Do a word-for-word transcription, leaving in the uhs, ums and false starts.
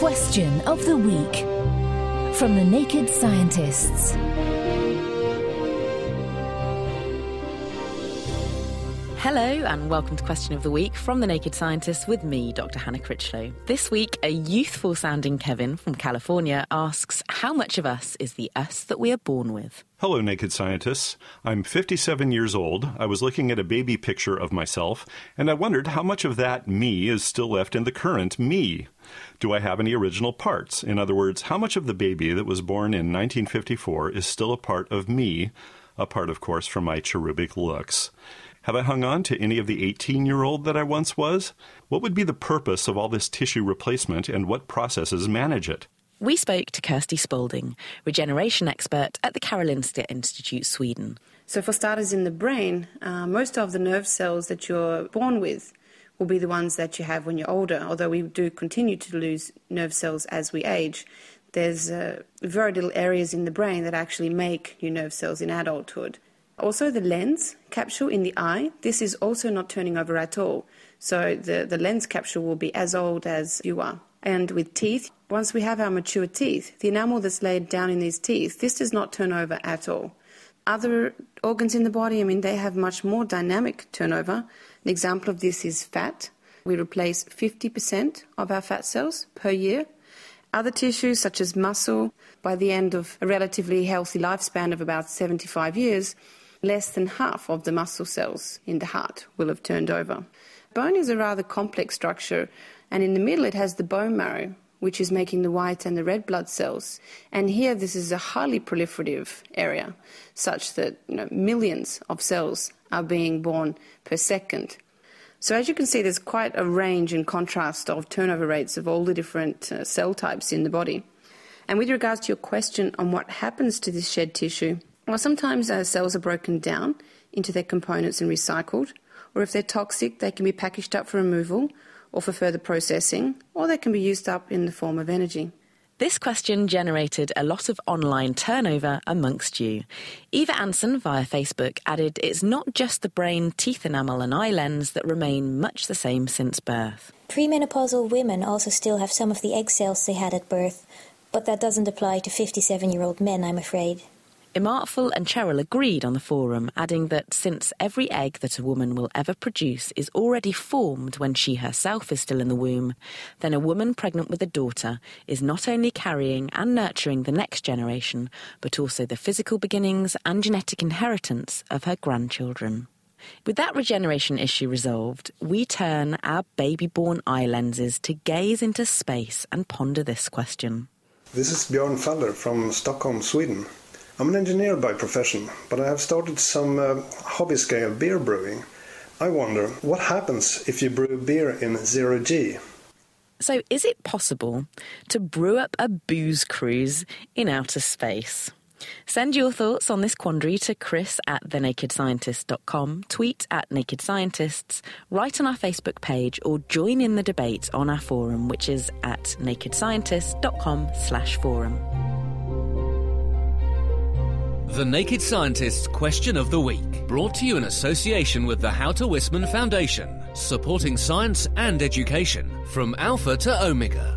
Question of the Week from the Naked Scientists. Hello and welcome to Question of the Week from the Naked Scientists with me, Doctor Hannah Critchlow. This week, a youthful-sounding Kevin from California asks, how much of us is the us that we are born with? Hello, Naked Scientists. I'm fifty-seven years old. I was looking at a baby picture of myself, and I wondered how much of that me is still left in the current me. Do I have any original parts? In other words, how much of the baby that was born in nineteen fifty-four is still a part of me, apart, of course, from my cherubic looks? Have I hung on to any of the eighteen-year-old that I once was? What would be the purpose of all this tissue replacement, and what processes manage it? We spoke to Kirsty Spalding, regeneration expert at the Karolinska Institute, Sweden. So for starters, in the brain, uh, most of the nerve cells that you're born with will be the ones that you have when you're older, although we do continue to lose nerve cells as we age. There's uh, very little areas in the brain that actually make new nerve cells in adulthood. Also, the lens capsule in the eye, this is also not turning over at all. So the, the lens capsule will be as old as you are. And with teeth, once we have our mature teeth, the enamel that's laid down in these teeth, this does not turn over at all. Other organs in the body, I mean, they have much more dynamic turnover. An example of this is fat. We replace fifty percent of our fat cells per year. Other tissues, such as muscle, by the end of a relatively healthy lifespan of about seventy-five years, less than half of the muscle cells in the heart will have turned over. Bone is a rather complex structure, and in the middle it has the bone marrow, which is making the white and the red blood cells. And here this is a highly proliferative area, such that you know, millions of cells are being born per second. So as you can see, there's quite a range and contrast of turnover rates of all the different uh, cell types in the body. And with regards to your question on what happens to this shed tissue, well, sometimes uh, cells are broken down into their components and recycled, or if they're toxic, they can be packaged up for removal or for further processing, or they can be used up in the form of energy. This question generated a lot of online turnover amongst you. Eva Anson via Facebook added it's not just the brain, teeth enamel and eye lens that remain much the same since birth. Premenopausal women also still have some of the egg cells they had at birth, but that doesn't apply to fifty-seven-year-old men, I'm afraid. Imartful and Cheryl agreed on the forum, adding that since every egg that a woman will ever produce is already formed when she herself is still in the womb, then a woman pregnant with a daughter is not only carrying and nurturing the next generation, but also the physical beginnings and genetic inheritance of her grandchildren. With that regeneration issue resolved, we turn our baby-born eye lenses to gaze into space and ponder this question. This is Björn Faller from Stockholm, Sweden. I'm an engineer by profession, but I have started some uh, hobby-scale beer brewing. I wonder, what happens if you brew beer in zero G? So is it possible to brew up a booze cruise in outer space? Send your thoughts on this quandary to chris at the naked scientist dot com, tweet at Naked Scientists, write on our Facebook page, or join in the debate on our forum, which is at naked scientist dot com slash forum. The Naked Scientists Question of the Week, brought to you in association with the Houter Wisman Foundation, supporting science and education from Alpha to Omega.